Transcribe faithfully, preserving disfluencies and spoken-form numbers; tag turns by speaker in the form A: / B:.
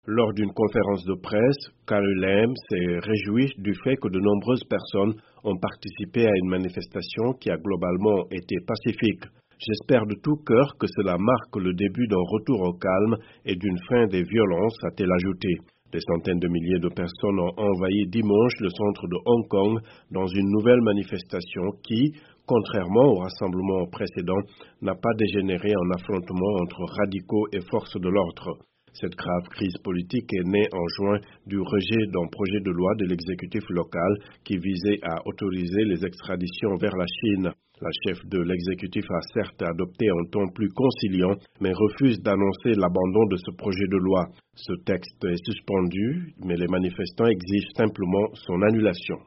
A: Lors d'une conférence de presse, Carrie Lam s'est réjouie du fait que de nombreuses personnes ont participé à une manifestation qui a globalement été pacifique. J'espère de tout cœur que cela marque le début d'un retour au calme et d'une fin des violences, a-t-elle ajouté. Des centaines de milliers de personnes ont envahi dimanche le centre de Hong Kong dans une nouvelle manifestation qui, contrairement au rassemblement précédent, n'a pas dégénéré en affrontement entre radicaux et forces de l'ordre. Cette grave crise politique est née en juin du rejet d'un projet de loi de l'exécutif local qui visait à autoriser les extraditions vers la Chine. La chef de l'exécutif a certes adopté un ton plus conciliant, mais refuse d'annoncer l'abandon de ce projet de loi. Ce texte est suspendu, mais les manifestants exigent simplement son annulation.